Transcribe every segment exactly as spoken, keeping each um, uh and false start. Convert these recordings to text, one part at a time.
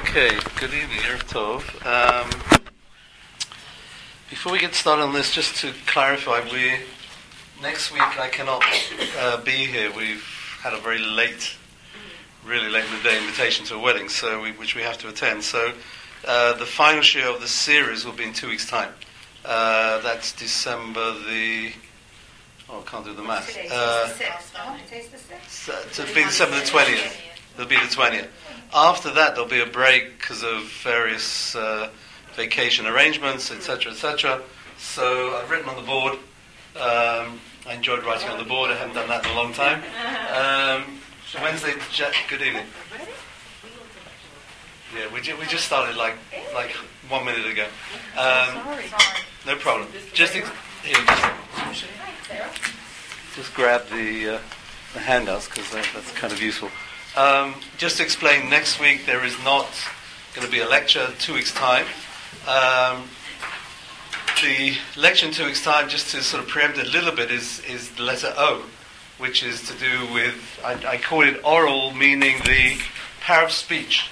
Okay, good evening, Erev Tov. Um, before we get started on this, just to clarify, we next week I cannot uh, be here. We've had a very late, really late in the day invitation to a wedding, so we, which we have to attend. So uh, the final show of the series will be in two weeks' time. Uh, that's December the... Oh, I can't do the math. Today's Uh, the sixth. No, today's the sixth. so it'll be December the twentieth. It'll be the twentieth. After that, there'll be a break because of various uh, vacation arrangements, et cetera, et cetera. So I've written on the board. Um, I enjoyed writing on the board. I haven't done that in a long time. Um, Wednesday, Jack, good evening. Yeah, we, ju- we just started like like one minute ago. Um, Sorry. no problem. Just ex- here, just, just grab the, uh, the handouts because that, that's kind of useful. Um, just to explain, next week there is not going to be a lecture in two weeks' time. Um, the lecture in two weeks' time, just to sort of preempt it a little bit, is, is the letter O, which is to do with, I, I call it oral, meaning the power of speech.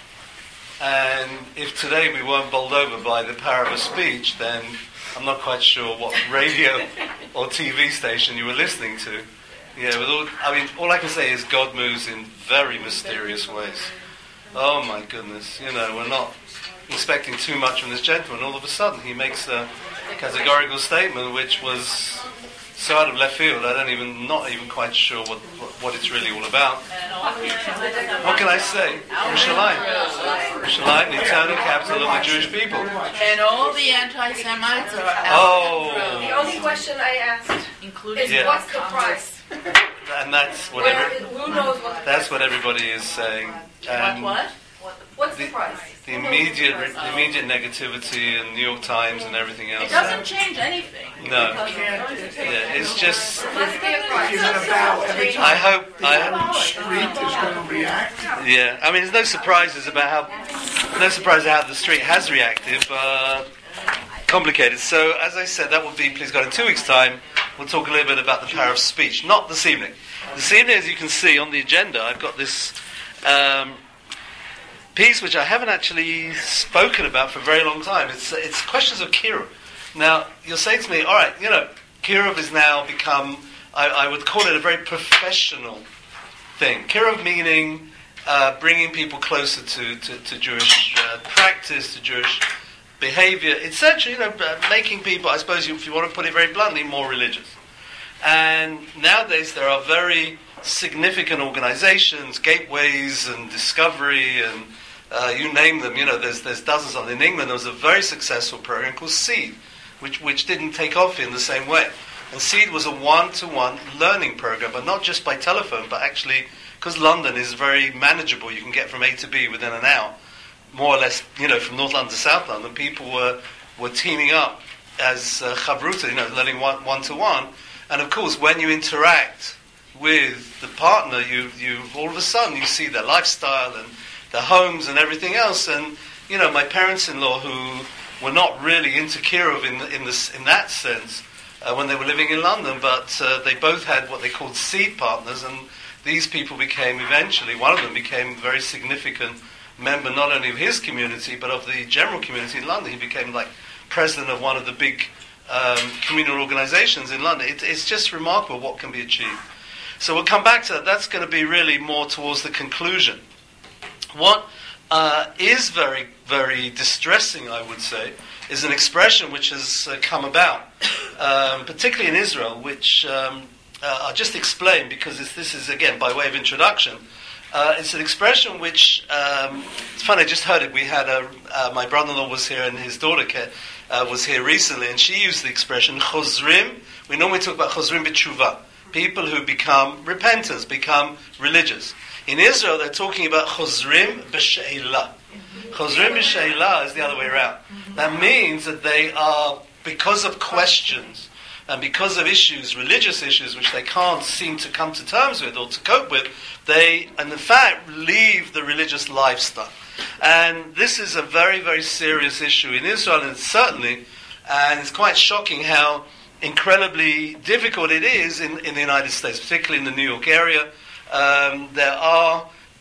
And if today we weren't bowled over by the power of a speech, then I'm not quite sure what radio or T V station you were listening to. Yeah, with all, I mean, all I can say is God moves in very mysterious ways. Oh my goodness, you know, we're not expecting too much from this gentleman. All of a sudden, he makes a categorical statement which was so out of left field. I don't even, not even quite sure what what, what it's really all about. What can I say? Yerushalayim, Yerushalayim, the eternal capital of the Jewish people. And all the anti-Semites are out. Oh, The only question I asked Including is, Yeah. what's the price? and that's what Where, every, who knows what the that's price what everybody is saying. what? And What? What's the, the price? the Who knows immediate, the price? the immediate negativity in New York Times and everything else. It doesn't change anything. No, Because it's going to take- yeah, it's just. There must be a price. Is it about every I time hope. the I street is going to react? yeah. I mean, there's no surprises about how. No surprise how the street has reacted, but complicated. So, as I said, that will be, please God, in two weeks' time. We'll talk a little bit about the power of speech. Not this evening. This evening, as you can see on the agenda, I've got this um, piece which I haven't actually spoken about for a very long time. It's it's questions of Kiruv. Now, you'll say to me, all right, you know, Kiruv has now become, I, I would call it a very professional thing. Kiruv meaning uh, bringing people closer to, to, to Jewish uh, practice, to Jewish behavior. It's actually, you know, uh, making people, I suppose, if you want to put it very bluntly, more religious. And nowadays there are very significant organizations, gateways and discovery and uh, you name them, you know, there's there's dozens of them. In England there was a very successful program called Seed, which which didn't take off in the same way. And Seed was a one-to-one learning program, but not just by telephone, but actually, because London is very manageable, you can get from A to B within an hour, more or less, you know, from North London to South London. People were, were teaming up as uh, chavruta, you know, learning one, one-to-one. And of course, when you interact with the partner, you you all of a sudden you see their lifestyle and their homes and everything else. And you know, my parents-in-law, who were not really into Kiruv in the, in this in that sense uh, when they were living in London, but uh, they both had what they called seed partners, and these people became eventually, one of them became a very significant member not only of his community but of the general community in London. He became like president of one of the big um, communal organizations in London. It, it's just remarkable what can be achieved. So we'll come back to that. That's going to be really more towards the conclusion. What uh, is very, very distressing, I would say, is an expression which has uh, come about, um, particularly in Israel, which um, uh, I'll just explain because it's, this is, again, by way of introduction. Uh, it's an expression which, um, it's funny, I just heard it. We had a, uh, my brother-in-law was here and his daughter uh, was here recently, and she used the expression chozrim. We normally talk about chozrim b'tshuva, people who become repentance, become religious. In Israel, they're talking about chozrim b'she'elah. Chozrim b'she'elah is the other way around. That means that they are, because of questions and because of issues, religious issues, which they can't seem to come to terms with or to cope with, they, and in fact, leave the religious lifestyle. And this is a very, very serious issue in Israel, and certainly, and it's quite shocking how incredibly difficult it is in, in the United States, particularly in the New York area. Um, there are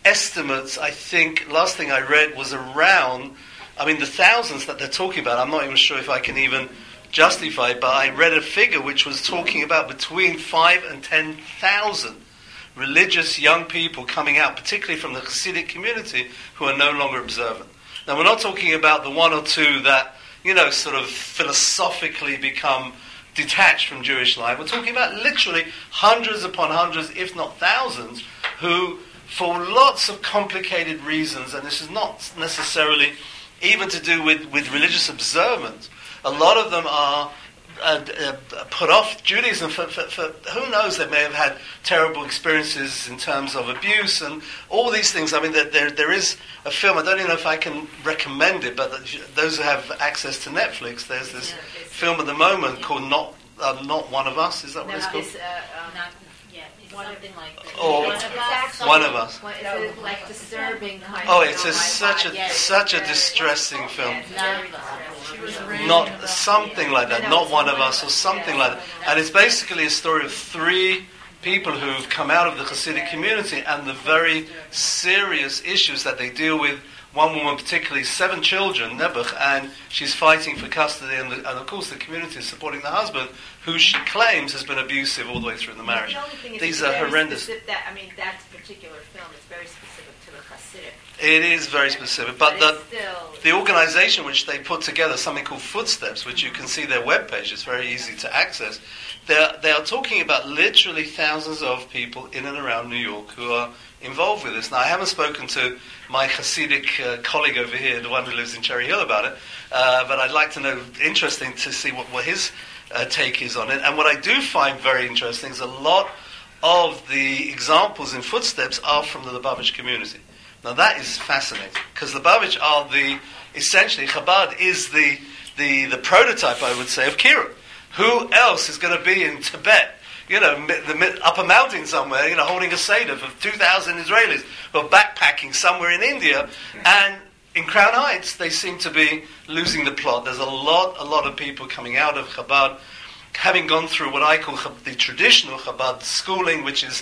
estimates, I think, last thing I read was around, I mean, the thousands that they're talking about, I'm not even sure if I can even justify it, but I read a figure which was talking about between five and ten thousand religious young people coming out, particularly from the Hasidic community, who are no longer observant. Now, we're not talking about the one or two that, you know, sort of philosophically become detached from Jewish life. We're talking about literally hundreds upon hundreds, if not thousands, who, for lots of complicated reasons, and this is not necessarily even to do with, with religious observance, a lot of them are uh, uh, put off Judaism for, for, for, who knows, they may have had terrible experiences in terms of abuse and all these things. I mean, there, there, there is a film, I don't even know if I can recommend it, but those who have access to Netflix, there's this yeah, film at the moment called Not uh, Not One of Us, is that what No, it's called? it's, uh, um, not, yeah, it's something like that. Or One of us. One of Us. One- It's a, like disturbing kind Oh, of it's a, film. such a Yes, such a very- distressing film. Yes, very distressing. Not something like that, not One of Us, or something like that. And it's basically a story of three people who've come out of the Hasidic community and the very serious issues that they deal with. One woman particularly, seven children, Nebuch, and she's fighting for custody, and, the, and of course the community is supporting the husband, who she claims has been abusive all the way through the marriage. The only thing is These it's are very horrendous. specific- That, I mean, that particular film is very specific to the Hasidic. It is very specific, but But the, it's still... the organisation which they put together, something called Footsteps, which you can see their webpage, it's very easy to access. They're, they are talking about literally thousands of people in and around New York who are involved with this. Now, I haven't spoken to my Hasidic uh, colleague over here, the one who lives in Cherry Hill, about it, uh, but I'd like to know, interesting to see what, what his uh, take is on it. And what I do find very interesting is a lot of the examples in Footsteps are from the Lubavitch community. Now, that is fascinating, because Lubavitch are the, essentially, Chabad is the, the, the prototype, I would say, of Kiruv. Who else is going to be in Tibet, you know, the upper mountain somewhere, you know, holding a Seder for two thousand Israelis who are backpacking somewhere in India, and in Crown Heights they seem to be losing the plot. There's a lot, a lot of people coming out of Chabad, having gone through what I call the traditional Chabad schooling, which is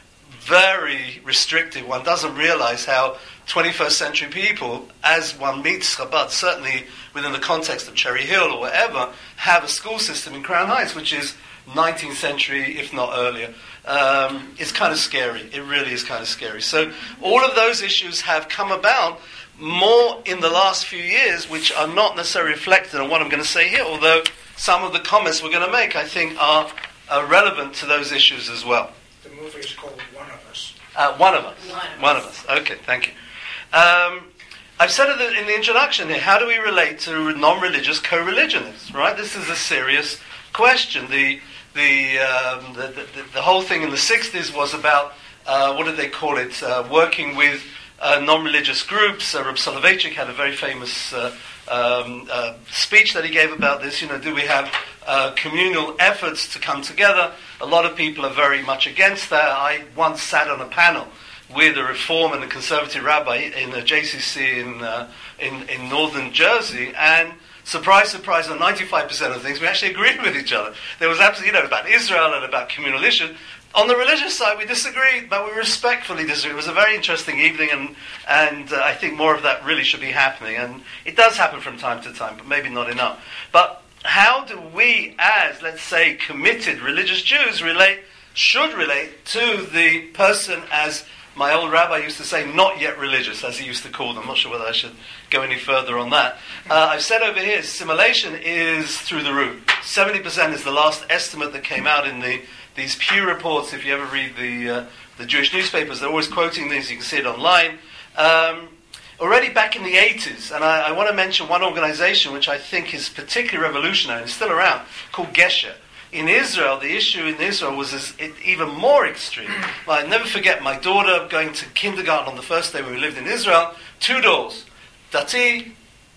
very restrictive. One doesn't realize how twenty-first century people, as one meets Chabad, certainly within the context of Cherry Hill or whatever, have a school system in Crown Heights, which is nineteenth century, if not earlier. Um, it's kind of scary. It really is kind of scary. So all of those issues have come about more in the last few years, which are not necessarily reflected on what I'm going to say here, although some of the comments we're going to make, I think, are, are relevant to those issues as well. The movie is called One of Us. Uh, one of us. One of One of us. Okay, thank you. Um, I've said it in the introduction here, how do we relate to non-religious co-religionists, right? This is a serious question. The the, um, the, the, the whole thing in the sixties was about, uh, what did they call it, uh, working with uh, non-religious groups. Uh, Reb Soloveitchik had a very famous uh, um, uh, speech that he gave about this. You know, do we have uh, communal efforts to come together? A lot of people are very much against that. I once sat on a panel with a Reform and a Conservative rabbi in a J C C in uh, in, in northern Jersey, and surprise, surprise, on ninety-five percent of things we actually agreed with each other. There was absolutely, you know, about Israel and about communal issues. On the religious side, we disagreed, but we respectfully disagreed. It was a very interesting evening, and and uh, I think more of that really should be happening. And it does happen from time to time, but maybe not enough. But how do we, as, let's say, committed religious Jews, relate, should relate to the person, as my old rabbi used to say, not yet religious, as he used to call them. I'm not sure whether I should go any further on that. Uh, I've said over here, assimilation is through the roof. seventy percent is the last estimate that came out in the these Pew reports. If you ever read the uh, the Jewish newspapers, they're always quoting these. You can see it online. Um, already back in the eighties, and I, I want to mention one organization which I think is particularly revolutionary and still around, called Gesher. In Israel, the issue in Israel was as, it, even more extreme. I'll never forget my daughter going to kindergarten on the first day when we lived in Israel. Two doors, Dati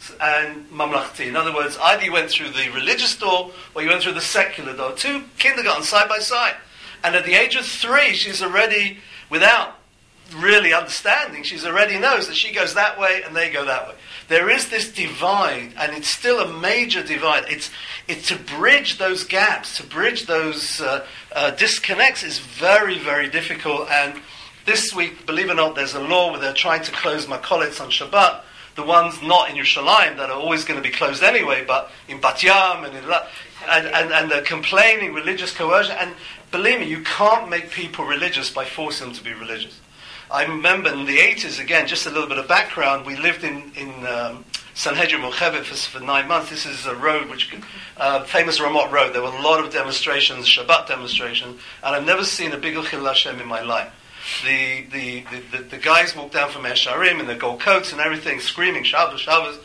and Mamlachti. In other words, either you went through the religious door or you went through the secular door. Two kindergartens side by side. And at the age of three, she's already, without really understanding, she's already knows that she goes that way and they go that way. There is this divide, and it's still a major divide. It's it's to bridge those gaps, to bridge those uh, uh, disconnects is very, very difficult. And This week, believe it or not, there's a law where they're trying to close makolets on Shabbat. The ones not in Yerushalayim that are always going to be closed anyway, but in Bat Yam and in La- and, and, and they're complaining religious coercion. And believe me, you can't make people religious by forcing them to be religious. I remember in the eighties, again, just a little bit of background, we lived in, in um, Sanhedrin Mochevet for, for nine months. This is a road, which uh, famous Ramot Road. There were a lot of demonstrations, Shabbat demonstrations, and I've never seen a bigger Chillul Hashem in my life. The the, the, the the guys walk down from Esharim in their gold coats and everything, screaming Shabbos, Shabbos.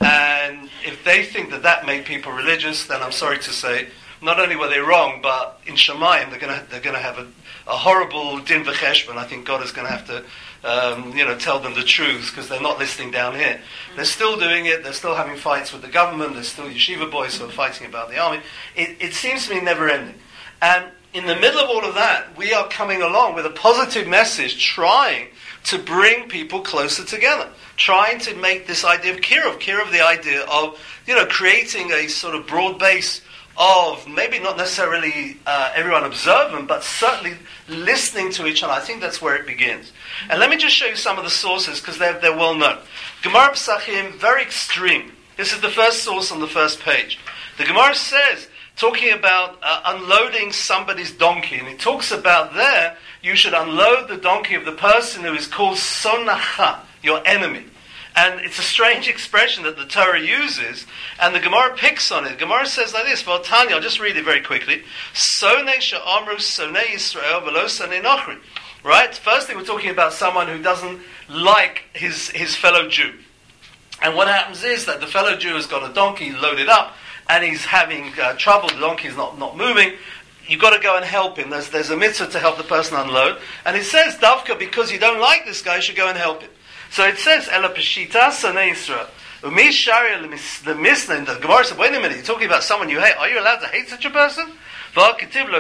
And if they think that that made people religious, then I'm sorry to say, not only were they wrong, but in Shemayim they're going to they're going to have a, a horrible din v'cheshbon. I think God is going to have to um, you know tell them the truth because they're not listening down here. They're still doing it. They're still having fights with the government. There's still yeshiva boys who are fighting about the army. It, it seems to me never ending. And in the middle of all of that, we are coming along with a positive message, trying to bring people closer together, trying to make this idea of Kirov, Kirov, the idea of, you know, creating a sort of broad base of maybe not necessarily uh, everyone observant, but certainly listening to each other. I think that's where it begins. And let me just show you some of the sources, because they're, they're well known. Gemara Pesachim, very extreme. This is the first source on the first page. The Gemara says, talking about uh, unloading somebody's donkey, and it talks about there, you should unload the donkey of the person who is called Sonacha, your enemy. And it's a strange expression that the Torah uses, and the Gemara picks on it. The Gemara says like this, well, Tanya, I'll just read it very quickly. Sonei she'amru sonei Yisrael v'lo sonei Nochri. Right? Firstly, we're talking about someone who doesn't like his, his fellow Jew. And what happens is that the fellow Jew has got a donkey loaded up, and he's having uh, trouble, the donkey's not, not moving. You've got to go and help him. There's, there's a mitzvah to help the person unload. And it says, Davka, because you don't like this guy, you should go and help him. So it says, Ela Peshita Sanei Yisrael. Umi Sharia the Misna, the Gemara said, wait a minute, you're talking about someone you hate. Are you allowed to hate such a person? You're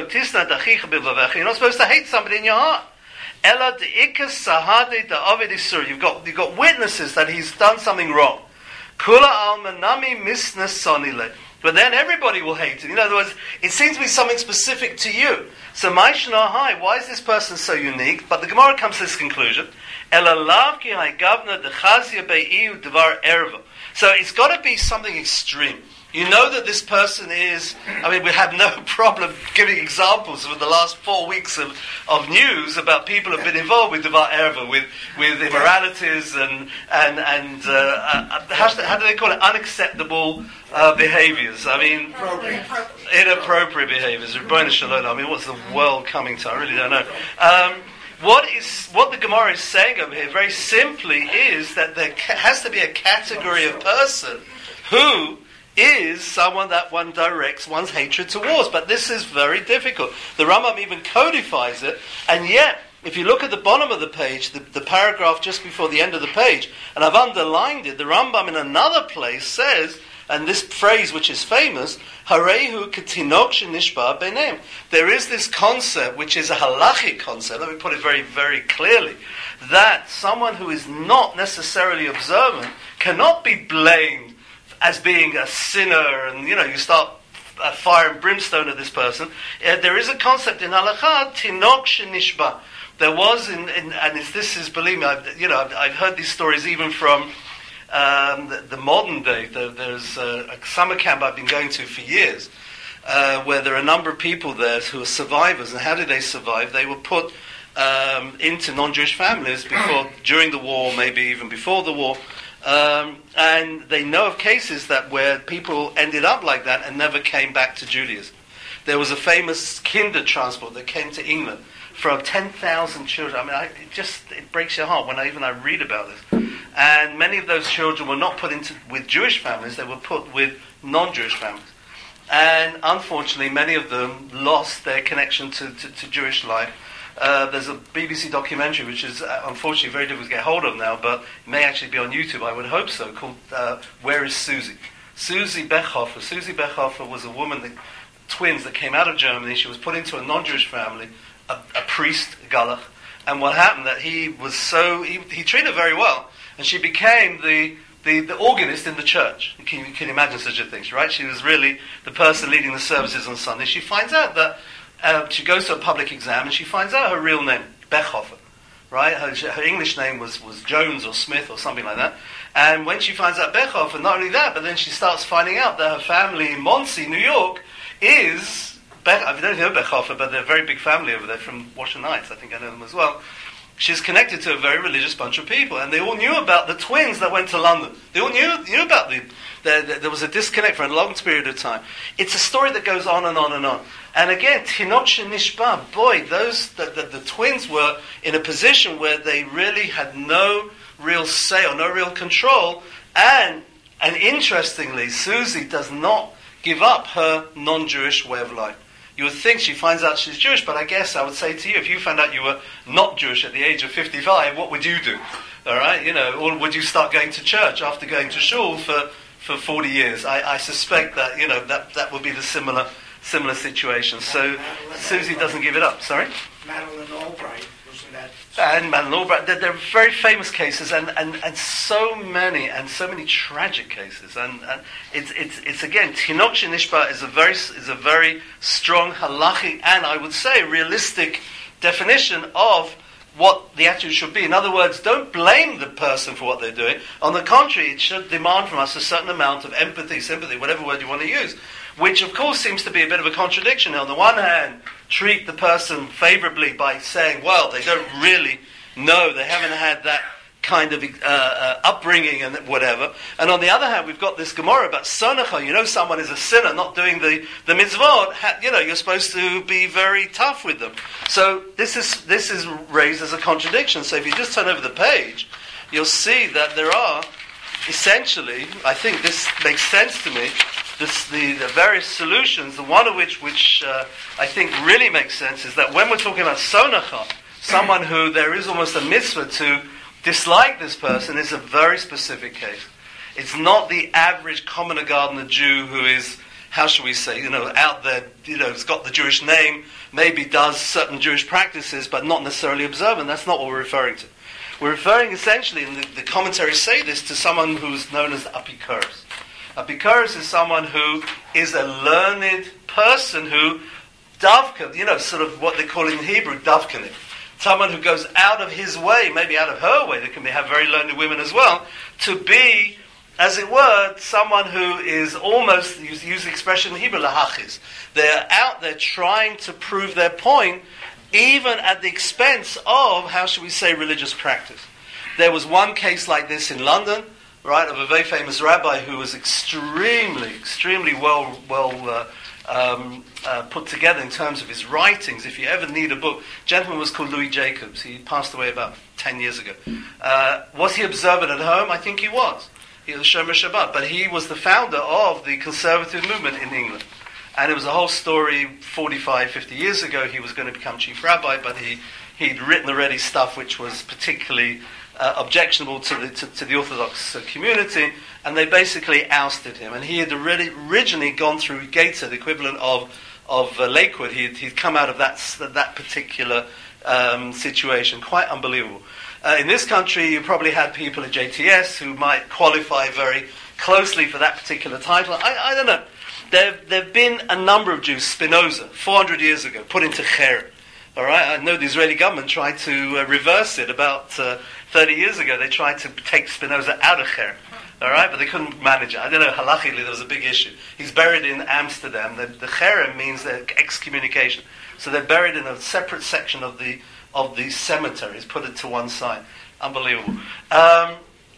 not supposed to hate somebody in your heart. Ela De'ikas Sahade Da'avid Isur. You've got, you've got witnesses that he's done something wrong. Kula Almanami Misna Sonile. But then everybody will hate him. In other words, it seems to be something specific to you. So, Maishna Hai, why is this person so unique? But the Gemara comes to this conclusion. So it's got to be something extreme. You know that this person is, I mean, we have no problem giving examples of the last four weeks of, of news about people who have been involved with Devar Erva, with, with immoralities and, and, and uh, uh, how, how do they call it, unacceptable uh, behaviors. I mean, Inappropriate. inappropriate behaviors. Rebbeinu Shalom. I mean, what's the world coming to? I really don't know. Um, What is what the Gemara is saying over here, very simply, is that there ca- has to be a category of person who is someone that one directs one's hatred towards. But this is very difficult. The Rambam even codifies it, and yet, if you look at the bottom of the page, the, the paragraph just before the end of the page, and I've underlined it, the Rambam in another place says, and this phrase which is famous, Harehu ketinok shenishba benem. There is this concept, which is a halachic concept, let me put it very, very clearly, that someone who is not necessarily observant cannot be blamed as being a sinner, and, you know, you start uh, fire and brimstone at this person. Uh, there is a concept in halakha, tinok shenishba. There was, in, in and it's, this is, believe me, I've, you know, I've, I've heard these stories even from Um, the, the modern day. The, there's a, a summer camp I've been going to for years, uh, where there are a number of people there who are survivors. And how did they survive? They were put um, into non-Jewish families before, during the war, maybe even before the war. Um, and they know of cases that where people ended up like that and never came back to Judaism. There was a famous kinder transport that came to England from ten thousand children. I mean, I, it just it breaks your heart when I even I read about this. And many of those children were not put into with Jewish families; they were put with non-Jewish families. And unfortunately, many of them lost their connection to, to, to Jewish life. Uh, there's a B B C documentary, which is uh, unfortunately very difficult to get hold of now, but it may actually be on YouTube. I would hope so. Called uh, "Where Is Susie?" Susie Bechhofer. Susie Bechhofer was a woman, that, twins that came out of Germany. She was put into a non-Jewish family. A, a priest, Galach, and what happened that he was so he, he treated her very well, and she became the, the, the organist in the church. Can you can you imagine such a thing, right? She was really the person leading the services on Sunday. She finds out that uh, she goes to a public exam, and she finds out her real name, Bechhofer. right? Her, her English name was, was Jones or Smith or something like that. And when she finds out Bechhofer, and not only that, but then she starts finding out that her family in Monsey, New York, is, Be- I don't know Bechhofer, but they're a very big family over there from Washington Heights. I think I know them as well. She's connected to a very religious bunch of people, and they all knew about the twins that went to London. They all knew knew about the, the, the there was a disconnect for a long period of time. It's a story that goes on and on and on. And again, Tinot Nishba, boy, those the, the, the twins were in a position where they really had no real say or no real control. And and interestingly, Susie does not give up her non-Jewish way of life. You would think she finds out she's Jewish, but I guess I would say to you, if you found out you were not Jewish at the age of fifty-five, what would you do? All right, you know, or would you start going to church after going to shul for, for forty years? I, I suspect that, you know, that, that would be the similar similar situation. So Susie doesn't give it up. Sorry? Madeline Albright was in that. And Madeline Albright, they're, they're very famous cases, and, and, and so many and so many tragic cases. And, and it's it's it's again, Tinok Nishba is a very is a very strong halachic and I would say realistic definition of what the attitude should be. In other words, don't blame the person for what they're doing. On the contrary, it should demand from us a certain amount of empathy, sympathy, whatever word you want to use, which of course seems to be a bit of a contradiction. On the one hand, treat the person favorably by saying, well, they don't really know, they haven't had that kind of uh, uh, upbringing and whatever. And on the other hand, we've got this Gemara about Sonacha. You know, someone is a sinner, not doing the, the mitzvot. Ha, you know, you're supposed to be very tough with them. So this is this is raised as a contradiction. So if you just turn over the page, you'll see that there are essentially, I think this makes sense to me, this, the, the various solutions, the one of which which uh, I think really makes sense is that when we're talking about Sonacha, someone who there is almost a mitzvah to dislike this person, is a very specific case. It's not the average commoner gardener Jew who is, how shall we say, you know, out there, you know, has got the Jewish name, maybe does certain Jewish practices, but not necessarily observant. That's not what we're referring to. We're referring essentially, and the, the commentaries say this, to someone who's known as Apikoros. Apikoros is someone who is a learned person who, davka, you know, sort of what they call in Hebrew, davkanik. Someone who goes out of his way, maybe out of her way, there can be have very learned women as well, to be, as it were, someone who is almost, use, use the expression in Hebrew, lahachis. They're out there trying to prove their point, even at the expense of, how should we say, religious practice. There was one case like this in London, right, of a very famous rabbi who was extremely, extremely well, well, uh, Um, uh, put together in terms of his writings. If you ever need a book, gentleman was called Louis Jacobs. He passed away about ten years ago. Uh, was he observant at home? I think he was. He was Shomer Shabbat, but he was the founder of the conservative movement in England. And it was a whole story forty-five, fifty years ago. He was going to become chief rabbi, but he, he'd written already stuff which was particularly uh, objectionable to the, to, to the Orthodox uh, community, and they basically ousted him. And he had already originally gone through Gaeta, the equivalent of of uh, Lakewood. He'd, he'd come out of that that particular um, situation. Quite unbelievable. Uh, in this country, you probably had people at J T S who might qualify very closely for that particular title. I, I don't know. There there have been a number of Jews, Spinoza, four hundred years ago, put into cherem. All right, I know the Israeli government tried to uh, reverse it about uh, thirty years ago. They tried to take Spinoza out of cherem. All right, but they couldn't manage it. I don't know, halachically there was a big issue. He's buried in Amsterdam. The, the cherem means the excommunication. So they're buried in a separate section of the of the cemetery. He's put it to one side. Unbelievable. Um,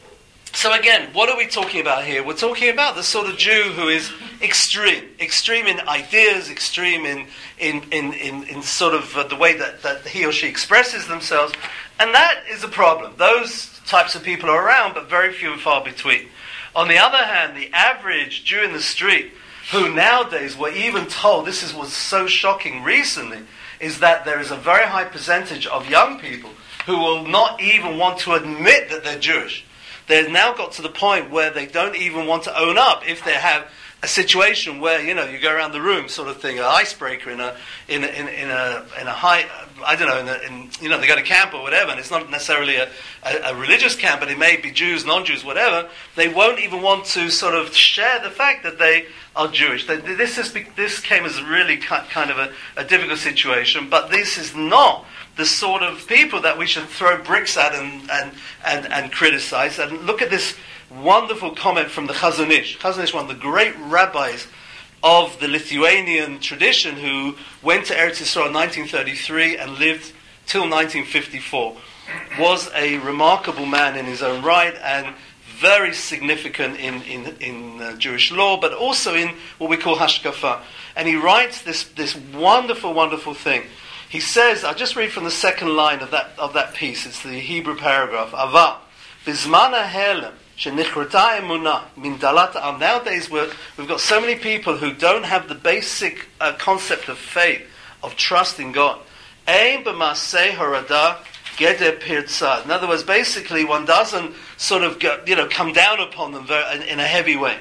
so again, what are we talking about here? We're talking about the sort of Jew who is extreme. Extreme in ideas, extreme in in, in, in, in sort of uh, the way that, that he or she expresses themselves. And that is a problem. Those types of people are around, but very few and far between. On the other hand, the average Jew in the street, who nowadays we're even told, this is what's so shocking recently, is that there is a very high percentage of young people who will not even want to admit that they're Jewish. They've now got to the point where they don't even want to own up if they have a situation where, you know, you go around the room, sort of thing, an icebreaker in a in a, in, in a in a high, I don't know, in, a, in you know, they go to camp or whatever, and it's not necessarily a, a, a religious camp, but it may be Jews, non-Jews, whatever. They won't even want to sort of share the fact that they are Jewish. They, this is this came as really kind of a, a difficult situation, but this is not the sort of people that we should throw bricks at and and and, and criticize. And look at this wonderful comment from the Chazon Ish. Chazon Ish, one of the great rabbis of the Lithuanian tradition, who went to Eretz Yisrael in nineteen thirty-three and lived till nineteen fifty-four, was a remarkable man in his own right and very significant in in, in uh, Jewish law, but also in what we call hashkafa. And he writes this this wonderful, wonderful thing. He says, I'll just read from the second line of that of that piece. It's the Hebrew paragraph. Ava, bizman ha'helem. Nowadays we're, we've got so many people who don't have the basic uh, concept of faith, of trust in God. In other words, basically one doesn't sort of go, you know, come down upon them very, in, in a heavy way.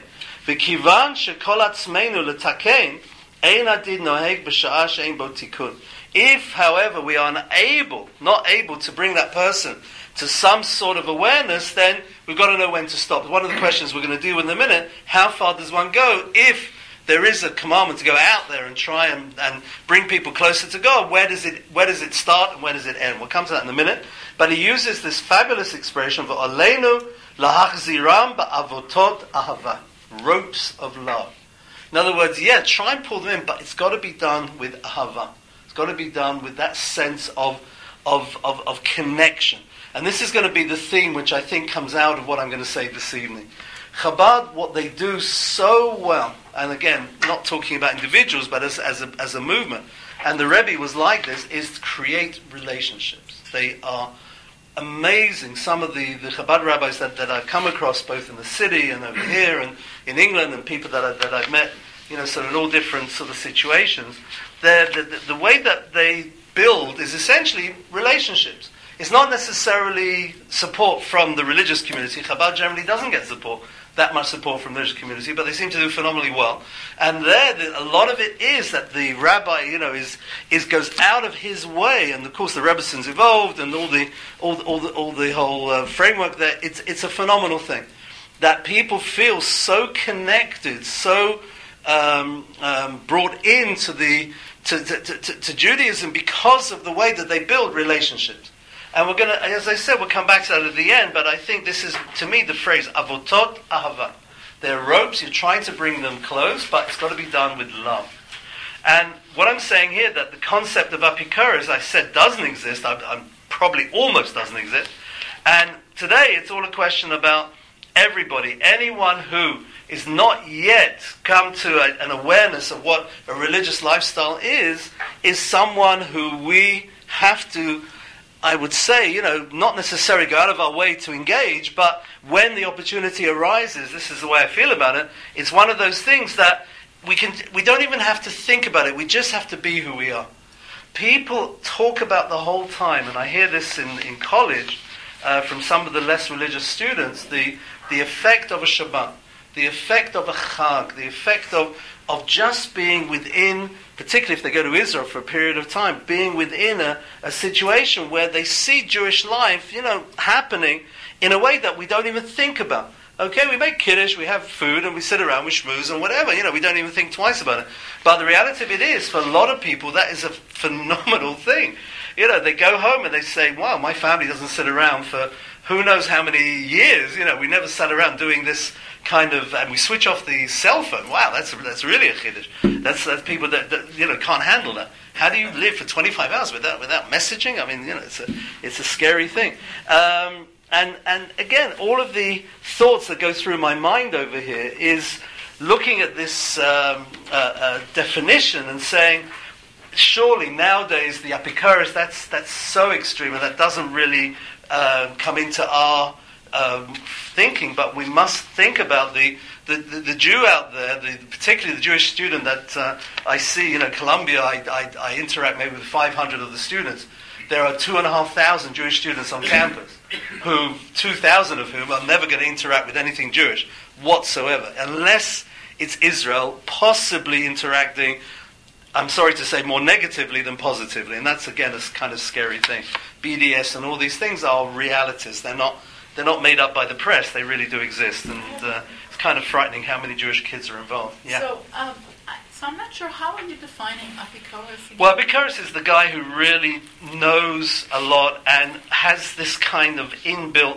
If, however, we are unable, not able to bring that person to some sort of awareness, then we've got to know when to stop. One of the questions we're going to deal with in a minute, how far does one go if there is a commandment to go out there and try and, and bring people closer to God? Where does it where does it start and where does it end? We'll come to that in a minute. But he uses this fabulous expression, V'aleinu lahachziram ba'avotot ahava, ropes of love. In other words, yeah, try and pull them in, but it's got to be done with ahava. It's got to be done with that sense of of of, of connection. And this is going to be the theme which I think comes out of what I'm going to say this evening. Chabad, what they do so well, and again, not talking about individuals, but as, as, a, as a movement, and the Rebbe was like this, is to create relationships. They are amazing. Some of the, the Chabad rabbis that, that I've come across, both in the city and over here, and in England, and people that, I, that I've met, you know, sort of in all different sort of situations, the, the, the way that they build is essentially relationships. It's not necessarily support from the religious community. Chabad generally doesn't get support, that much support from the religious community, but they seem to do phenomenally well. And there, the, a lot of it is that the rabbi, you know, is is goes out of his way, and of course the Rebbetzins evolved, and all the all all the, all the whole uh, framework there. It's it's a phenomenal thing that people feel so connected, so um, um, brought into the to, to, to, to Judaism because of the way that they build relationships. And we're going to, as I said, we'll come back to that at the end, but I think this is, to me, the phrase, avotot ahava. They're ropes, you're trying to bring them close, but it's got to be done with love. And what I'm saying here, that the concept of apikura, as I said, doesn't exist, I'm, I'm probably almost doesn't exist, and today it's all a question about everybody, anyone who is not yet come to a, an awareness of what a religious lifestyle is, is someone who we have to, I would say, you know, not necessarily go out of our way to engage, but when the opportunity arises, this is the way I feel about it, it's one of those things that we can, we don't even have to think about it, we just have to be who we are. People talk about the whole time, and I hear this in, in college, uh, from some of the less religious students, the, the effect of a Shabbat, the effect of a Chag, the effect of, of just being within, particularly if they go to Israel for a period of time, being within a, a situation where they see Jewish life, you know, happening in a way that we don't even think about. Okay, we make kiddush, we have food, and we sit around, we schmooze, and whatever, you know, we don't even think twice about it. But the reality of it is, for a lot of people, that is a phenomenal thing. You know, they go home and they say, wow, my family doesn't sit around for who knows how many years, you know, we never sat around doing this kind of, and we switch off the cell phone. Wow, that's that's really a chiddush. That's that's people that, that you know can't handle that. How do you live for twenty-five hours without without messaging? I mean, you know, it's a it's a scary thing. Um, and and again, all of the thoughts that go through my mind over here is looking at this um, uh, uh, definition and saying, surely nowadays the apikuros, that's that's so extreme and that doesn't really uh, come into our Um, thinking, but we must think about the, the, the, the Jew out there, the, particularly the Jewish student that uh, I see, you know, Columbia, I, I, I interact maybe with five hundred of the students. There are two and a half thousand Jewish students on campus, who two thousand of whom are never going to interact with anything Jewish whatsoever, unless it's Israel possibly interacting, I'm sorry to say, more negatively than positively. And that's, again, a kind of scary thing. B D S and all these things are realities. They're not they're not made up by the press. They really do exist. And uh, it's kind of frightening how many Jewish kids are involved. Yeah. So, um, I- so I'm not sure, how are you defining Apikoros? again? Well, Epicurus is the guy who really knows a lot and has this kind of inbuilt,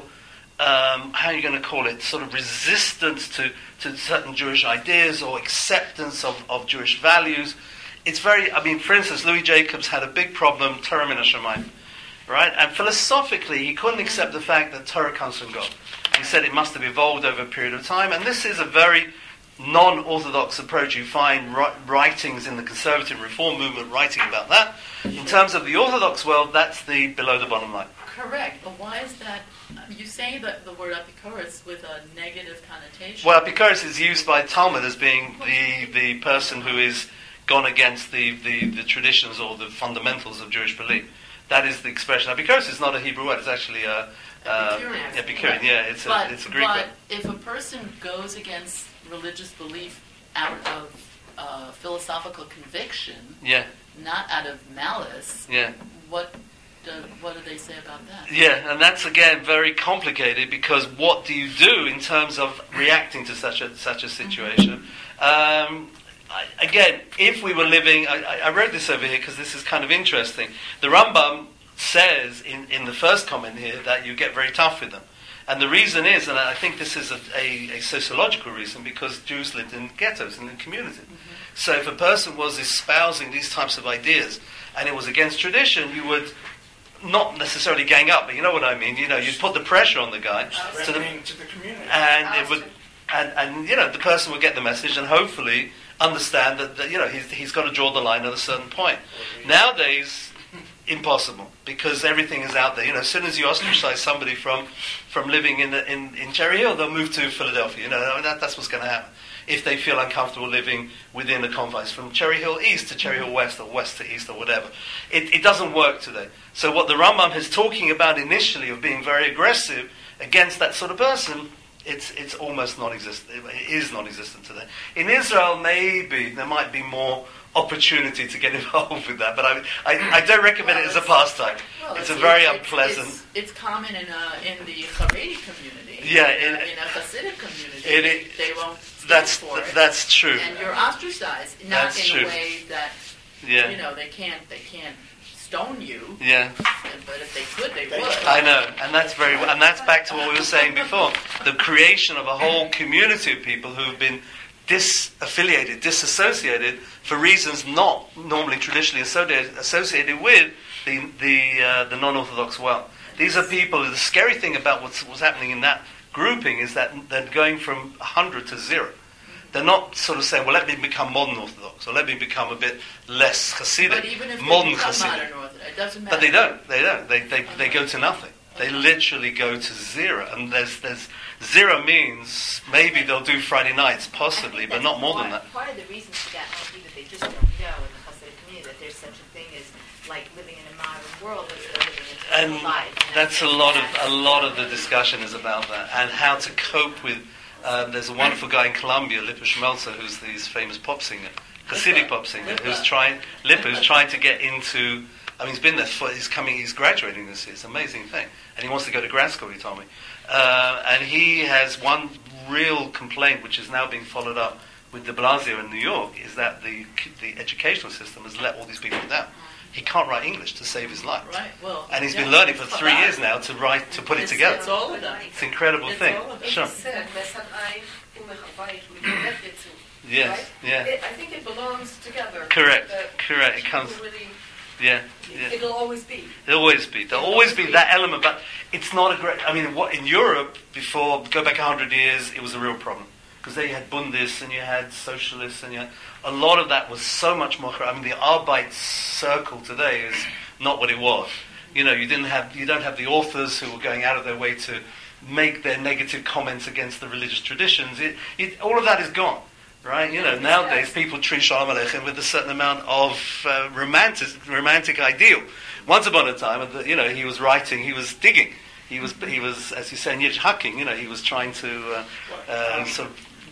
um, how are you going to call it, sort of resistance to, to certain Jewish ideas or acceptance of, of Jewish values. It's very, I mean, for instance, Louis Jacobs had a big problem, Torah min hashamayim, right? And philosophically, he couldn't accept the fact that Torah comes from God. He said it must have evolved over a period of time, and this is a very non-orthodox approach. You find ri- writings in the conservative reform movement writing about that. In terms of the orthodox world, that's the below the bottom line. Correct, but why is that? You say that the word Apikoros with a negative connotation. Well, Epicurus is used by Talmud as being the, the person who is gone against the, the, the traditions or the fundamentals of Jewish belief. That is the expression. Epicurus is not a Hebrew word, it's actually a... Uh, Epicurean. Epicurean, yeah, it's a, but, it's a Greek but word. if a person goes against religious belief out of uh, philosophical conviction, Yeah, not out of malice, yeah. what do, what do they say about that? Yeah, and that's again very complicated because what do you do in terms of reacting to such a such a situation? Um, I, again, if we were living, I, I wrote this over here because this is kind of interesting. The Rambam says in, in the first comment here that you get very tough with them. And the reason is, and I think this is a, a, a sociological reason, because Jews lived in ghettos and in communities. Mm-hmm. So if a person was espousing these types of ideas and it was against tradition, you would not necessarily gang up, but you know what I mean. You know, you'd put the pressure on the guy to the, to the community. and it would, and, and you know, the person would get the message and hopefully understand that, that you know he's he's got to draw the line at a certain point. Nowadays, impossible, because everything is out there. You know, as soon as you ostracize somebody from from living in the, in in Cherry Hill, they'll move to Philadelphia. You know, that, that's what's going to happen if they feel uncomfortable living within the confines, from Cherry Hill East to Cherry Hill West, or West to East, or whatever. It, it doesn't work today. So what the Rambam is talking about initially, of being very aggressive against that sort of person, it's it's almost non-existent. It is non-existent today. In Israel, maybe there might be more opportunity to get involved with that, but I I, I don't recommend Well, it as a pastime. Well, it's, a very it's, unpleasant. It's, it's common in uh, in the Haredi community. Yeah, in, in- a, in a Hasidic community, it- it- they won't stand That's for it. that's true. And you're ostracized, not That's in true. a way that Yeah, you know they can't they can't stone you. yeah. But if they could, they They- would. I know, and that's very, and that's back to what we were saying before: the creation of a whole community of people who've been disaffiliated, disassociated for reasons not normally traditionally associated, associated with the the uh, the non-orthodox world. These are people. The scary thing about what's what's happening in that grouping is that they're going from a hundred to zero. They're not sort of saying, well, let me become modern Orthodox, or let me become a bit less Hasidic, But even if modern they become Hasidic. modern Orthodox, it doesn't matter. But they don't. They don't. They they they go to nothing. They literally go to zero. And there's there's zero means maybe they'll do Friday nights, possibly, but not more than that. Part of the reason for that might be that they just don't know in the Hasidic community that there's such a thing as like living in a modern world instead of living in a And traditional life. And I that's a think lot of that's a lot of the discussion is about that, and how to cope with. Um, there's a wonderful guy in Colombia, Lipa Schmelzer, who's this famous pop singer, Hasidic pop singer, who's trying Lipa, who's trying to get into. I mean, he's been there for. He's coming. He's graduating this year. It's an amazing thing, and he wants to go to grad school. He told me, uh, and he has one real complaint, which is now being followed up with De Blasio in New York, is that the the educational system has let all these people down. He can't write English to save his life. Right. Well, And he's yeah, been learning for it's three that. years now to write, to put it It's- together. It's all of them. It's an incredible It's thing. all of it. Sure. said, "Mesanai umechavayit u'yetzu." Yes. Right? Yeah. It, I think it belongs together. Correct. That Correct. It people comes. Really, Yeah. Yeah. It'll always be. There'll always be. There'll always be that element, but it's not a great. I mean, what in Europe before, go back a hundred years, it was a real problem because there you had Bundists and you had socialists and you had a lot of that was so much more. I mean, the Arbeit circle today is not what it was. You know, you didn't have, you don't have the authors who were going out of their way to make their negative comments against the religious traditions. It, it, all of that is gone. Right, you know, nowadays people treat Shalom Aleichem with a certain amount of uh, romantic, romantic ideal. Once upon a time, you know, he was writing, he was digging, he was, he was, as you say, Yitzhak hacking. You know, he was trying to uh, uh, sort of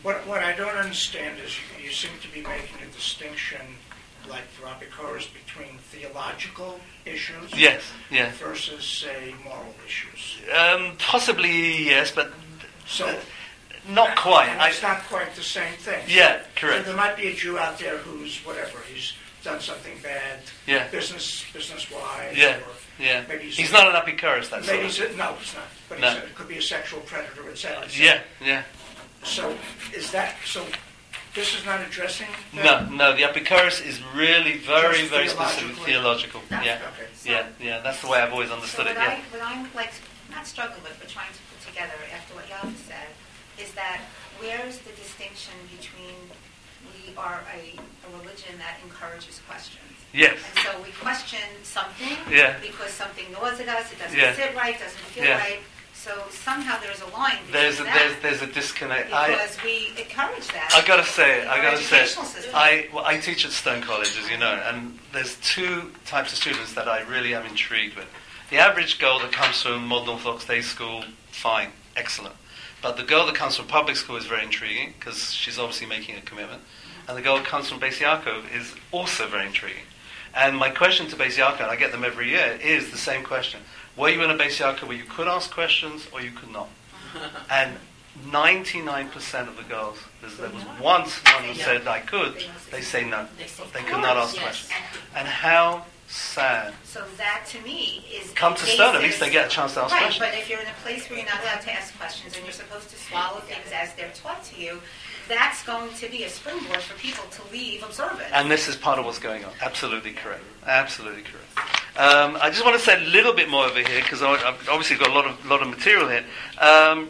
What, what I don't understand is you, you seem to be making a distinction, like for Apikoros, between theological issues Yes, yeah. versus, say, moral issues. Um, possibly, yes, but So, not quite. and I, it's not quite the same thing. yeah, So correct. there might be a Jew out there who's whatever, he's done something bad, Yeah, business business wise, Yeah. or yeah. maybe he's, He's not an Epicurus, that's maybe all. he's a, no, he's not. But No. he's a, it could be a sexual predator, et cetera. et cetera. Yeah, yeah. So is that so? This is not addressing that? No, no, the Epicurus is really very, Just very specific theologically? theological. That's- Yeah, okay. yeah, yeah. That's the way I've always So understood what it. Yeah. I, what I'm like, not struggling with, but trying to put together after what Yalta said, is that where's the distinction between we are a, a religion that encourages questions? Yes. And so we question something Yeah. because something gnaws at us, it doesn't Yeah. sit right, doesn't feel Yeah. right. So somehow there's a line between There's a, that. there's there's a disconnect. I because we encourage that. I gotta say it. in I our gotta say it. educational system. I well, I teach at Stone College, as you know, and there's two types of students that I really am intrigued with. The average girl that comes from modern Orthodox day school, fine, excellent. But the girl that comes from public school is very intriguing because she's obviously making a commitment. And the girl that comes from Beis Yaakov is also very intriguing. And my question to Beis Yaakov, and I get them every year, is the same question. Were you in a Beis Yaakov where you could ask questions or you could not? And ninety-nine percent of the girls, there's- there was once one who said I could, they say no. They say, They of could not course, ask yes. questions. And how sad. So that to me is Come to Stone, at least they basis- get a chance to ask right, questions. but if you're in a place where you're not allowed to ask questions and you're supposed to swallow things as they're taught to you, that's going to be a springboard for people to leave observant. And this is part of what's going on. Absolutely correct. Absolutely correct. Um, I just want to say a little bit more over here because I've obviously got a lot of lot of material here. Um,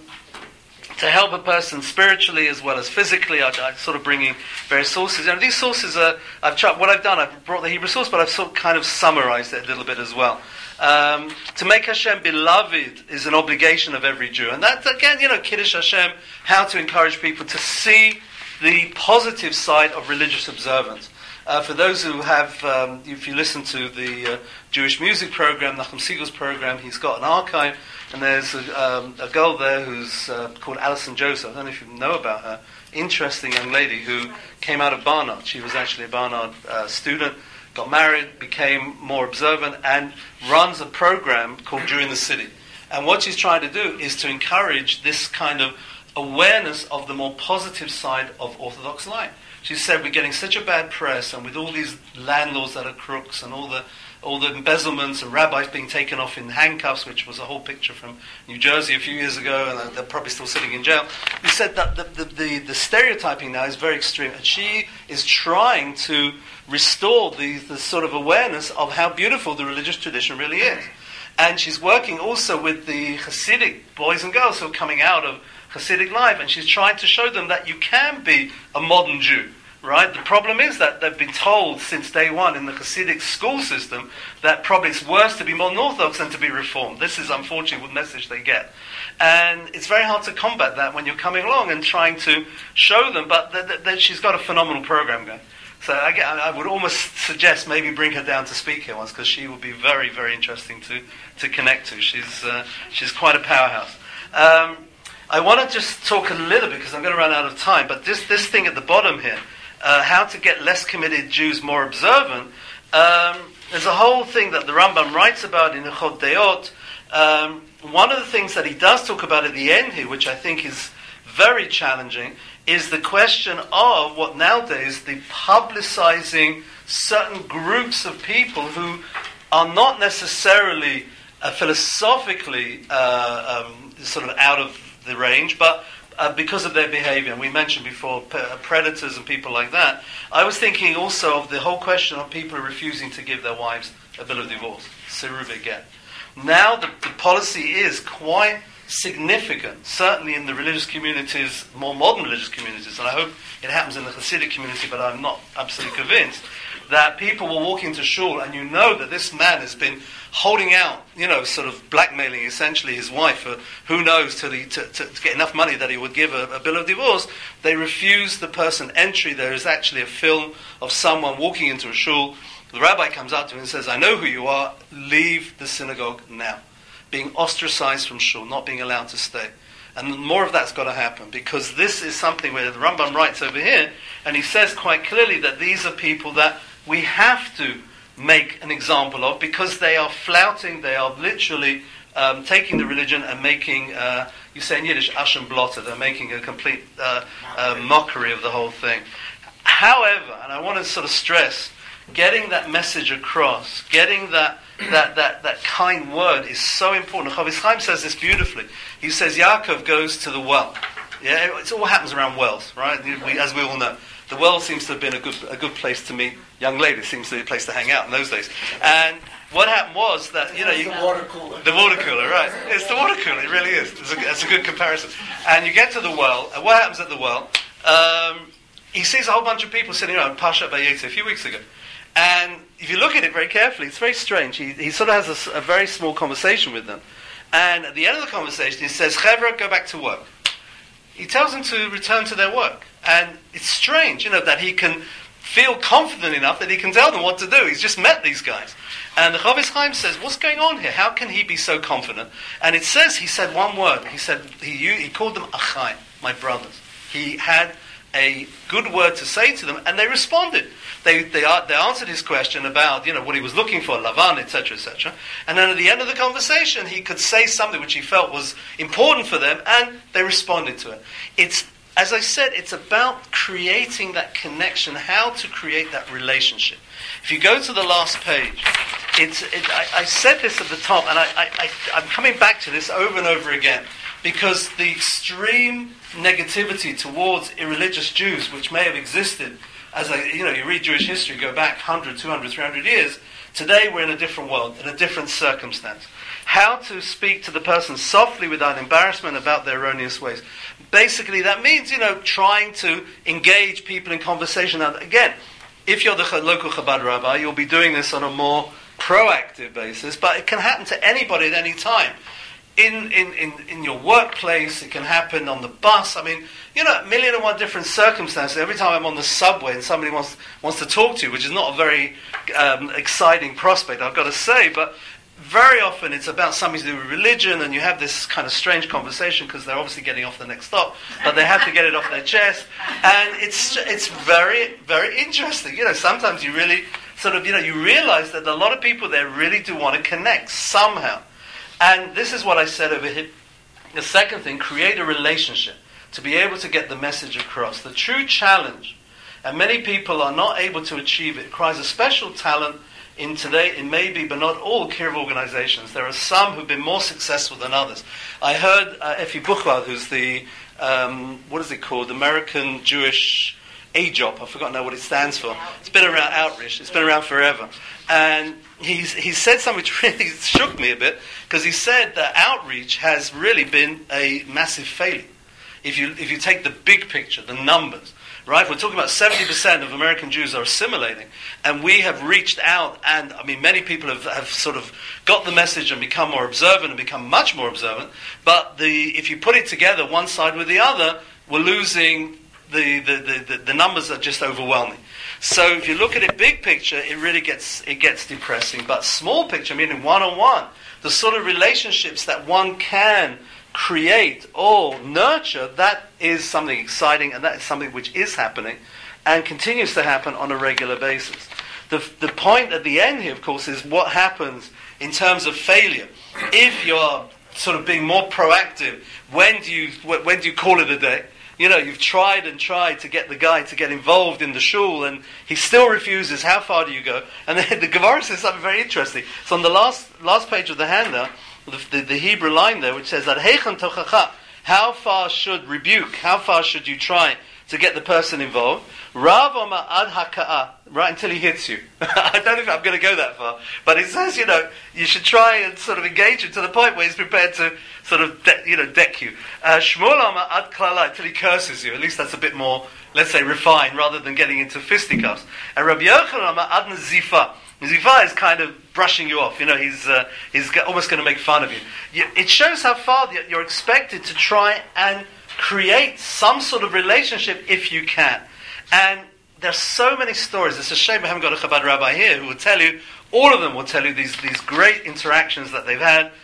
to help a person spiritually as well as physically, I, I sort of bringing various sources. And these sources are, I've tried, what I've done, I've brought the Hebrew source, but I've sort of kind of summarized it a little bit as well. Um, to make Hashem beloved is an obligation of every Jew. And that's, again, you know, Kiddush Hashem, how to encourage people to see the positive side of religious observance. Uh, for those who have, um, if you listen to the uh, Jewish music program, Nachum Siegel's program, he's got an archive, and there's a, um, a girl there who's uh, called Alison Joseph. I don't know if you know about her. Interesting young lady who came out of Barnard. She was actually a Barnard uh, student, got married, became more observant, and runs a program called Jew in the City. And what she's trying to do is to encourage this kind of awareness of the more positive side of Orthodox life. She said we're getting such a bad press, and with all these landlords that are crooks, and all the all the embezzlements, and rabbis being taken off in handcuffs, which was a whole picture from New Jersey a few years ago, and they're probably still sitting in jail. He said that the, the, the, the stereotyping now is very extreme, and she is trying to restore the, the sort of awareness of how beautiful the religious tradition really is. And she's working also with the Hasidic boys and girls who are coming out of Hasidic life, and she's trying to show them that you can be a modern Jew, right? The problem is that they've been told since day one in the Hasidic school system that probably it's worse to be modern Orthodox than to be Reformed. This is unfortunately what message they get. And it's very hard to combat that when you're coming along and trying to show them, but th- th- th- she's got a phenomenal program going. So I, get, I would almost suggest maybe bring her down to speak here once, because she would be very, very interesting to, to connect to. She's uh, she's quite a powerhouse. Um, I want to just talk a little bit, because I'm going to run out of time, but this, this thing at the bottom here, uh, how to get less committed Jews more observant, um, there's a whole thing that the Rambam writes about in Ilchot Deot. Um, one of the things that he does talk about at the end here, which I think is very challenging, is the question of what nowadays the publicizing certain groups of people who are not necessarily uh, philosophically uh, um, sort of out of the range, but uh, because of their behavior. And we mentioned before p- predators and people like that. I was thinking also of the whole question of people refusing to give their wives a bill of divorce, Siruv Get. Now the, the policy is quite significant, certainly in the religious communities, more modern religious communities, and I hope it happens in the Hasidic community, but I'm not absolutely convinced, that people will walk into shul and you know that this man has been holding out, you know, sort of blackmailing essentially his wife for who knows till he, to, to, to get enough money that he would give a, a bill of divorce. They refuse the person entry. There is actually a film of someone walking into a shul. The rabbi comes up to him and says, I know who you are, leave the synagogue now. Being ostracized from shul, not being allowed to stay. And more of that's got to happen, because this is something where the Rambam writes over here, and he says quite clearly that these are people that we have to make an example of, because they are flouting, they are literally um, taking the religion and making, uh, you say in Yiddish, Ashen Blotter, they're making a complete uh, uh, mockery of the whole thing. However, and I want to sort of stress, getting that message across, getting that that that, that kind word is so important. Chavis Chaim says this beautifully. He says Yaakov goes to the well. Yeah, it's all happens around wells, right? We, as we all know, the well seems to have been a good a good place to meet young ladies. Seems to be a place to hang out in those days. And what happened was that, you know, you, the water cooler. The water cooler, right? It's the water cooler. It really is. It's a, it's a good comparison. And you get to the well, and what happens at the well? Um, he sees a whole bunch of people sitting around Pasha Bayetze a few weeks ago. And if you look at it very carefully, it's very strange. He, he sort of has a, a very small conversation with them. And at the end of the conversation, he says, Chevra, go back to work. He tells them to return to their work. And it's strange, you know, that he can feel confident enough that he can tell them what to do. He's just met these guys. And the Chavis Chaim says, what's going on here? How can he be so confident? And it says he said one word. He said he, he called them Achai, my brothers. He had a good word to say to them, and they responded. They they, they answered his question about, you know, what he was looking for, Lavan, et cetera, et cetera. And then at the end of the conversation, he could say something which he felt was important for them, and they responded to it. It's, as I said, it's about creating that connection, how to create that relationship. If you go to the last page, it's, it, I, I said this at the top, and I, I, I, I'm coming back to this over and over again, because the extreme negativity towards irreligious Jews, which may have existed, as I, you know, you read Jewish history, go back one hundred, two hundred, three hundred years, today we're in a different world, in a different circumstance. How to speak to the person softly without embarrassment about their erroneous ways. Basically, that means, you know, trying to engage people in conversation. Now, again, if you're the local Chabad rabbi, you'll be doing this on a more proactive basis, but it can happen to anybody at any time. In, in, in, in your workplace, it can happen on the bus. I mean, you know, a million and one different circumstances. Every time I'm on the subway and somebody wants wants to talk to you, which is not a very um, exciting prospect, I've got to say, but very often it's about something to do with religion, and you have this kind of strange conversation because they're obviously getting off the next stop, but they have to get it off their chest, and it's it's very, very interesting. You know, sometimes you really sort of, you know, you realize that a lot of people there really do want to connect somehow. And this is what I said over here. The second thing, create a relationship to be able to get the message across. The true challenge, and many people are not able to achieve it, requires a special talent in today, in maybe, but not all Kiruv organizations. There are some who've been more successful than others. I heard uh, Efi Buchwald, who's the, um, what is it called, American Jewish A J O P, I've forgotten now what it stands for. It's been around, Outreach, it's been around forever. And he's, he said something which really shook me a bit, because he said that outreach has really been a massive failure. If you if you take the big picture, the numbers, right? We're talking about seventy percent of American Jews are assimilating, and we have reached out, and I mean, many people have, have sort of got the message and become more observant and become much more observant, but the if you put it together, one side with the other, we're losing, the, the, the, the, the numbers are just overwhelming. So if you look at it big picture, it really gets it gets depressing. But small picture, meaning one-on-one, the sort of relationships that one can create or nurture, that is something exciting, and that is something which is happening and continues to happen on a regular basis. The, the point at the end here, of course, is what happens in terms of failure. If you're sort of being more proactive, when do you when do you call it a day? You know, you've tried and tried to get the guy to get involved in the shul, and he still refuses. How far do you go? And then the Gemara says something very interesting. So on the last last page of the handout, the, the, the Hebrew line there, which says that Heichen tochacha, how far should rebuke? How far should you try to get the person involved? Rav Omar ad haka'ah, right until he hits you. I don't know if I'm going to go that far, but it says, you know, you should try and sort of engage him to the point where he's prepared to sort of, de- you know, deck you. Uh, Shmuel Omar ad klala, until he curses you. At least that's a bit more, let's say, refined, rather than getting into fisticuffs. And Rabbi Yochanan Omar ad nazifa. Nazifa is kind of brushing you off. You know, he's uh, he's almost going to make fun of you. you. It shows how far you're expected to try and create some sort of relationship if you can. And there's so many stories. It's a shame we haven't got a Chabad rabbi here who will tell you, all of them will tell you these, these great interactions that they've had.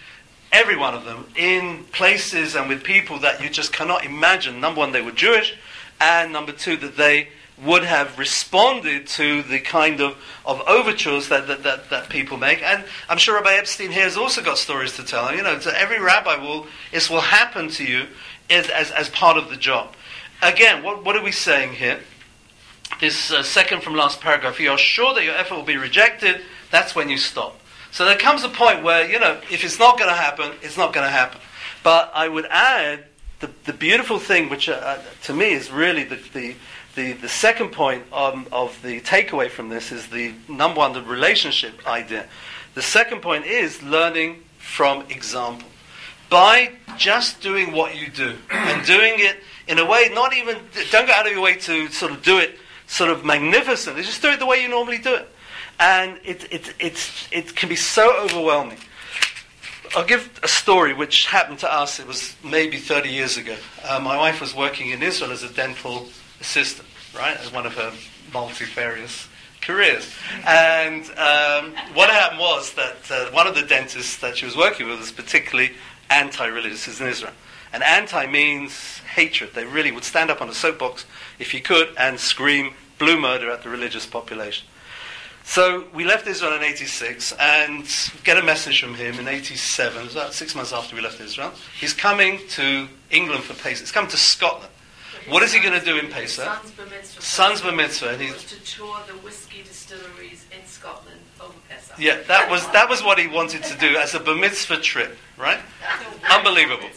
every one of them, in places and with people that you just cannot imagine. Number one, they were Jewish, and number two, that they would have responded to the kind of, of overtures that, that, that, that people make. And I'm sure Rabbi Epstein here has also got stories to tell. You know, to every rabbi will, this will happen to you as, as, as part of the job. Again, what, what are we saying here? This uh, second from last paragraph, you are sure that your effort will be rejected, that's when you stop. So there comes a point where, you know, if it's not going to happen, it's not going to happen. But I would add, the, the beautiful thing, which uh, to me is really the... the The, the second point um, of the takeaway from this is the number one, the relationship idea. The second point is learning from example. By just doing what you do, and doing it in a way, not even, don't go out of your way to sort of do it sort of magnificently, just do it the way you normally do it. And it, it, it's, it can be so overwhelming. I'll give a story which happened to us, it was maybe thirty years ago. Uh, my wife was working in Israel as a dental assistant, right, as one of her multifarious careers. And um, what happened was that uh, one of the dentists that she was working with was particularly anti-religious in Israel. And anti means hatred. They really would stand up on a soapbox, if he could, and scream blue murder at the religious population. So we left Israel in eighty-six and get a message from him in eighty-seven, it was about six months after we left Israel. He's coming to England for Pesach. He's coming to Scotland. What is he going to do in Pesach? Son's bar mitzvah. Son's bar mitzvah. And he's, was to tour the whiskey distilleries in Scotland over Pesach. yeah, that was that was what he wanted to do as a bar mitzvah trip, right? Unbelievable.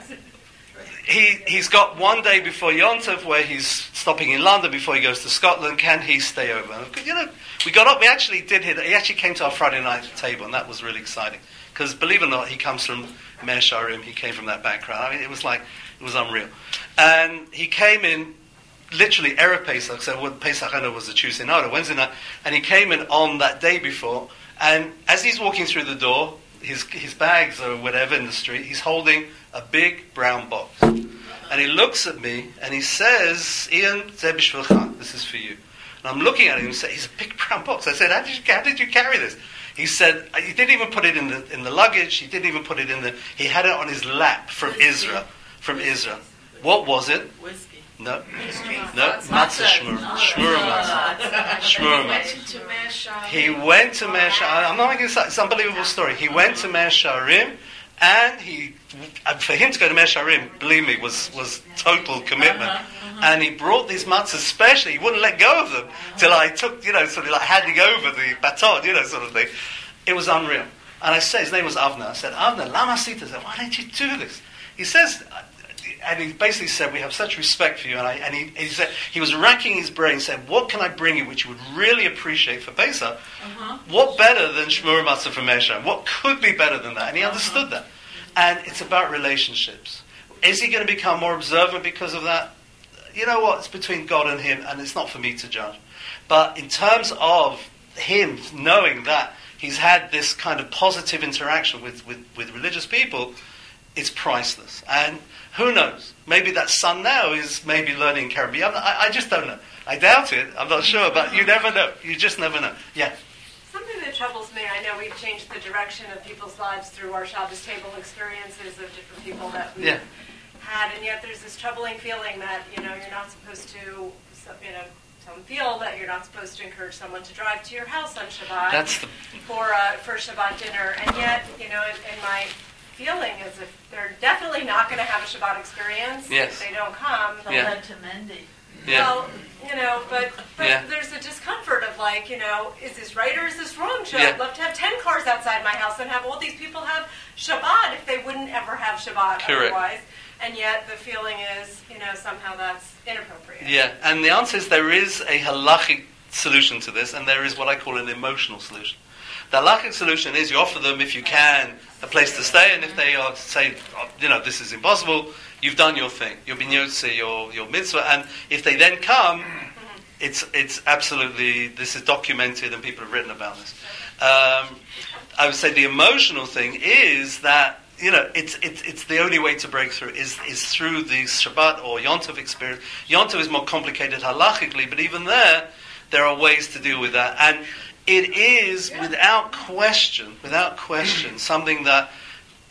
He he's got one day before Yom Tov where he's stopping in London before he goes to Scotland. Can he stay over? And, you know, we got up. We actually did hit. He actually came to our Friday night table, and that was really exciting. Because believe it or not, he comes from Meir Sharim. He came from that background. I mean, it was like it was unreal. And he came in literally Erev Pesach. So what Pesach I know was a Tuesday night or Wednesday night, and he came in on that day before. And as he's walking through the door, his his bags or whatever in the street, he's holding a big brown box. And he looks at me and he says, "Ian, zeh b'shvilcha, this is for you." And I'm looking at him and say, "He's a big brown box." I said, "How did you how did you carry this?" He said, "He didn't even put it in the in the luggage. He didn't even put it in the. He had it on his lap from Whiskey. Israel, from Israel. What was it? Whiskey. No, no, matzah shmur, shmur matzah, shmur He went matzah." to Meir Sharim. He went to Meir Sharim. I'm not making this up. It's an unbelievable story. He went to Meir Sharim, and he, and for him to go to Meir Sharim, believe me, was was total commitment. And he brought these matzahs, especially, he wouldn't let go of them till I took, you know, sort of like handing over the baton, you know, sort of thing. It was unreal. And I said, his name was Avner. I said, "Avner, lama sita?" I said, "Why did you do this?" He says, and he basically said, "We have such respect for you." And, I, and he, he said, he was racking his brain, saying, "What can I bring you which you would really appreciate for Pesach? Uh-huh. What better than Shmur Matzah from Meir Sharim? What could be better than that?" And he understood that. And it's about relationships. Is he going to become more observant because of that? You know what? It's between God and him, and it's not for me to judge. But in terms of him knowing that he's had this kind of positive interaction with, with, with religious people, it's priceless. And who knows? Maybe that son now is maybe learning Caribbean. I, I just don't know. I doubt it. I'm not sure, but you never know. You just never know. Yeah. Something that troubles me, I know we've changed the direction of people's lives through our Shabbos table experiences of different people that we've Yeah. had, and yet there's this troubling feeling that, you know, you're not supposed to, you know, some feel that you're not supposed to encourage someone to drive to your house on Shabbat That's the for uh, for Shabbat dinner, and yet, you know, in, in my feeling is if they're definitely not going to have a Shabbat experience Yes. if they don't come. They'll Yeah. lead to Mendy. yeah. Well, you know, but, but Yeah. there's a discomfort of like, you know, is this right or is this wrong? Should Yeah. I love to have ten cars outside my house and have all these people have Shabbat if they wouldn't ever have Shabbat Correct. otherwise? And yet the feeling is, you know, somehow that's inappropriate. Yeah, and the answer is there is a halachic solution to this, and there is what I call an emotional solution. The halachic solution is you offer them, if you can, a place to stay, and if they are say, oh, you know, this is impossible, you've done your thing. You've been yotze, your your mitzvah, and if they then come, it's it's absolutely, this is documented and people have written about this. Um, I would say the emotional thing is that, you know, it's it's it's the only way to break through is is through the Shabbat or Yom Tov experience. Yom Tov is more complicated halachically, but even there, there are ways to deal with that. And it is, without question, without question, something that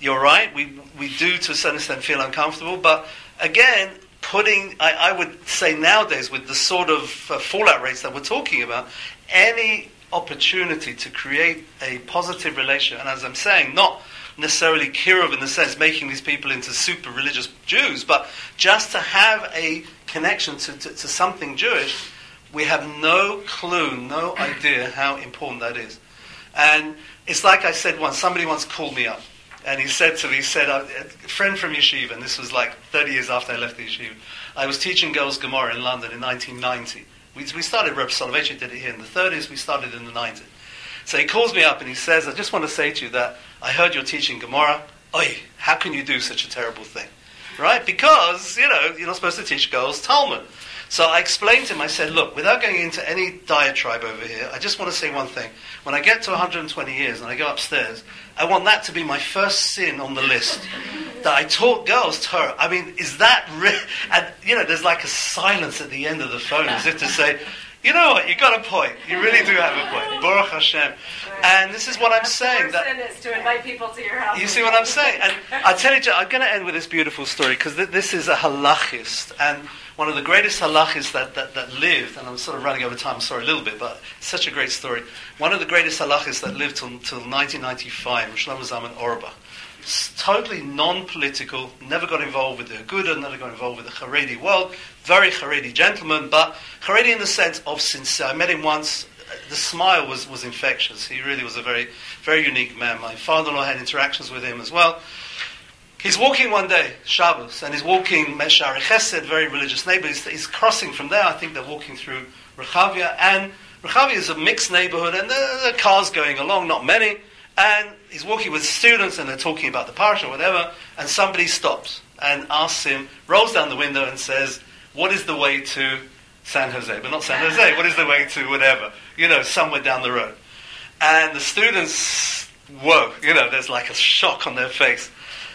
you're right, we we do to a certain extent feel uncomfortable, but again, putting, I, I would say nowadays, with the sort of uh, fallout rates that we're talking about, any opportunity to create a positive relation, and as I'm saying, not necessarily kiruv in the sense making these people into super religious Jews, but just to have a connection to, to, to something Jewish, we have no clue, no idea how important that is. And it's like I said once, somebody once called me up, and he said to me, he said, a friend from yeshiva, and this was like thirty years after I left the yeshiva, I was teaching girls Gemara in London in nineteen ninety. We, we started, Reb Soloveitchik did it here in the thirties, we started in the nineties. So he calls me up and he says, I just want to say to you that I heard you're teaching Gemara. Oi, how can you do such a terrible thing? Right? Because, you know, you're not supposed to teach girls Talmud. So I explained to him, I said, look, without going into any diatribe over here, I just want to say one thing. When I get to one hundred twenty years and I go upstairs, I want that to be my first sin on the list. That I taught girls Torah. I mean, is that real? And, you know, there's like a silence at the end of the phone as if to say, you know what, you got a point. You really do have a point. Baruch Hashem. And this is what I'm saying. That That is to invite people to your house. you see what I'm saying? And I tell you, I'm going to end with this beautiful story because th- this is a halachist, and one of the greatest halachists that, that, that lived, and I'm sort of running over time, sorry, a little bit, but it's such a great story. One of the greatest halachists that lived till, till nineteen ninety-five, Shlomo Zalman Auerbach. Totally non-political, never got involved with the Aguda, never got involved with the Haredi world, very Haredi gentleman, but Haredi in the sense of sincere. I met him once, the smile was, was infectious. He really was a very, very unique man. My father-in-law had interactions with him as well. He's walking one day, Shabbos, and he's walking Sha'arei Chesed, very religious neighbor. He's, he's crossing from there, I think they're walking through Rechavia, and Rechavia is a mixed neighborhood, and there are cars going along, not many. And he's walking with students and they're talking about the parsha or whatever, and somebody stops and asks him, rolls down the window and says, what is the way to San Jose? But not San Jose, what is the way to whatever? You know, somewhere down the road. And the students, whoa, you know, there's like a shock on their face.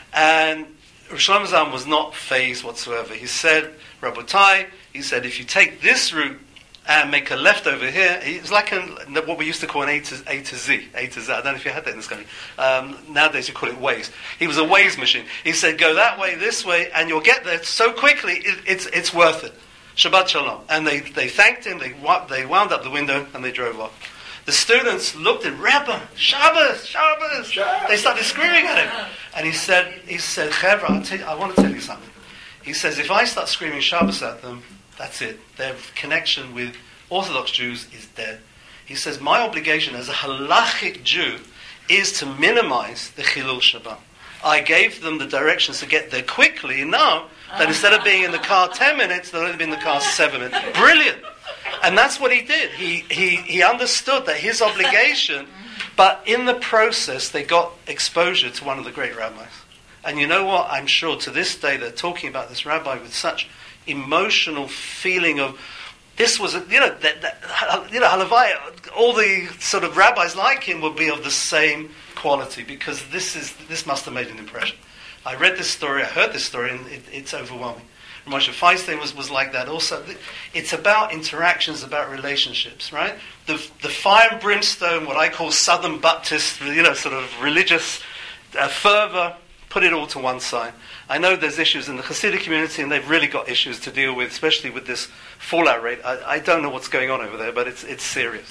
And Shlomo Zalman was not fazed whatsoever. He said, Rabotai, he said, if you take this route, and make a left over here. It's like a, what we used to call an A to, A to Z. A to Z. I don't know if you had that in this country. Um, nowadays you call it Waze. He was a Waze machine. He said, go that way, this way, and you'll get there so quickly, it, it's it's worth it. Shabbat Shalom. And they, they thanked him, they, they wound up the window, and they drove off. The students looked at Rebbe, Shabbos, Shabbos. They started screaming at him. And he said, he said, Chevra, I'll tell you, I want to tell you something. He says, if I start screaming Shabbos at them, that's it. Their connection with Orthodox Jews is dead. He says, my obligation as a halachic Jew is to minimize the Chilul Shabbat. I gave them the directions to get there quickly enough that instead of being in the car ten minutes, they'll only be in the car seven minutes. Brilliant. And that's what he did. He, he, he understood that his obligation, but in the process, they got exposure to one of the great rabbis. And you know what? I'm sure to this day they're talking about this rabbi with such emotional feeling of this was, a, you know, that, that, you know, Halavai, all the sort of rabbis like him would be of the same quality because this is this must have made an impression. I read this story, I heard this story, and it, it's overwhelming. Moshe Feinstein was, was like that also. It's about interactions, about relationships, right? The the fire and brimstone, what I call Southern Baptist, you know, sort of religious uh, fervor, put it all to one side. I know there's issues in the Hasidic community, and they've really got issues to deal with, especially with this fallout rate. I, I don't know what's going on over there, but it's it's serious.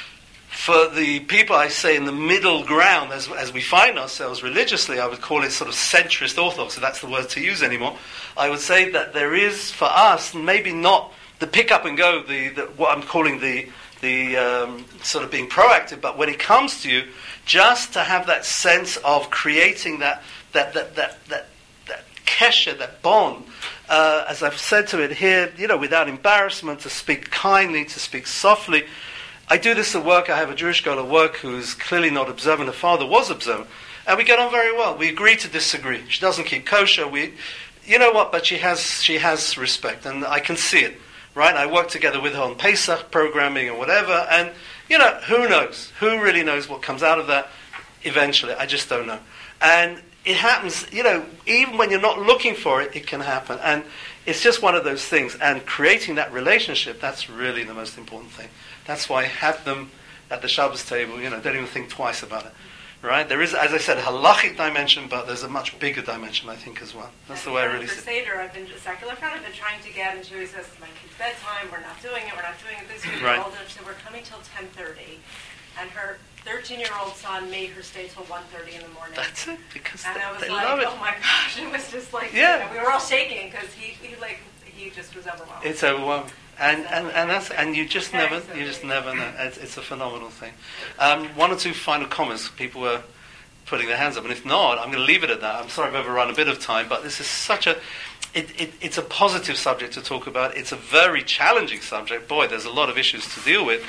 For the people, I say, in the middle ground, as as we find ourselves religiously, I would call it sort of centrist orthodox, if that's the word to use anymore. I would say that there is, for us, maybe not the pick up and go, the, the what I'm calling the the um, sort of being proactive, but when it comes to you, just to have that sense of creating that that that that that, that kesher, that bond, uh, as I've said to it here, you know, without embarrassment, to speak kindly, to speak softly. I do this at work. I have a Jewish girl at work who's clearly not observant. Her father was observant. And we get on very well. We agree to disagree. She doesn't keep kosher. We, you know what, but she has she has respect. And I can see it, right? I work together with her on Pesach programming and whatever. And, you know, who knows? Who really knows what comes out of that eventually? I just don't know. And it happens, you know, even when you're not looking for it, it can happen. And it's just one of those things. And creating that relationship, that's really the most important thing. That's why have them at the Shabbos table, you know, don't even think twice about it. right? There is, as I said, a halachic dimension, but there's a much bigger dimension, I think, as well. That's the way I really for see it. Seder, I've been a secular friend. I've been trying to get, and she always says, "It's my kid's bedtime. We're not doing it. We're not doing it this week." Right. We're older, so we're coming till ten thirty, and her thirteen-year-old son made her stay till one thirty in the morning. That's it, because And they, I was they like, love it. "Oh my gosh!" It was just like, Yeah. you know, we were all shaking because he, he like, he just was overwhelmed. It's overwhelming, and and and that's and you just Okay, never so you just maybe- never know. It's, it's a phenomenal thing. Um, one or two final comments. People were putting their hands up, and if not, I'm going to leave it at that. I'm sorry I've overrun a bit of time, but this is such a it, it, it's a positive subject to talk about. It's a very challenging subject. Boy, there's a lot of issues to deal with.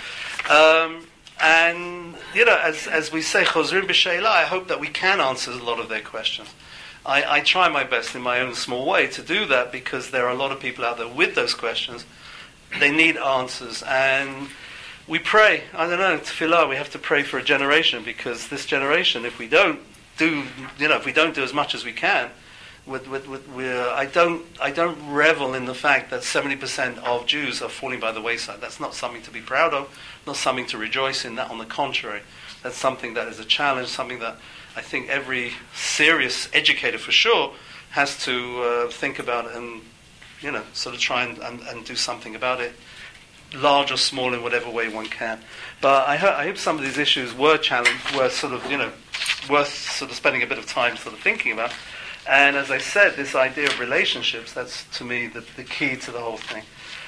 Um, and you know, as as we say, Chozrim b'Sheila, I hope that we can answer a lot of their questions. I, I try my best in my own small way to do that because there are a lot of people out there with those questions. They need answers, and we pray. I don't know, tefillah. We have to pray for a generation because this generation, if we don't do, you know, if we don't do as much as we can, with, with, with, we're, I don't, I don't revel in the fact that seventy percent of Jews are falling by the wayside. That's not something to be proud of, not something to rejoice in. That, on the contrary, that's something that is a challenge, something that I think every serious educator, for sure, has to uh, think about and, you know, sort of try and, and, and do something about it, large or small in whatever way one can. But I, ho- I hope some of these issues were challenged, were sort of, you know, worth sort of spending a bit of time sort of thinking about. And as I said, this idea of relationships, that's to me the, the key to the whole thing.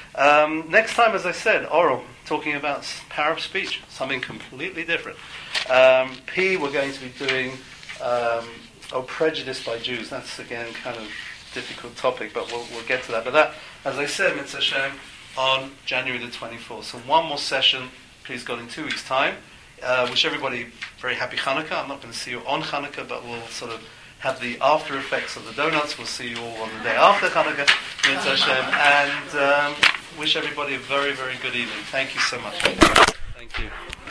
Um, next time, as I said, oral, talking about s- power of speech, something completely different. Um, P, we're going to be doing um, oh, prejudice by Jews. That's, again, kind of difficult topic, but we'll, we'll get to that. But that, as I said, Mitzvah Hashem, on January the twenty-fourth. So one more session, please God, in two weeks' time. Uh, wish everybody very happy Hanukkah. I'm not going to see you on Hanukkah, but we'll sort of have the after effects of the donuts. We'll see you all on the day after Hanukkah, Mitzvah Hashem, and um, wish everybody a very, very good evening. Thank you so much. Thank you.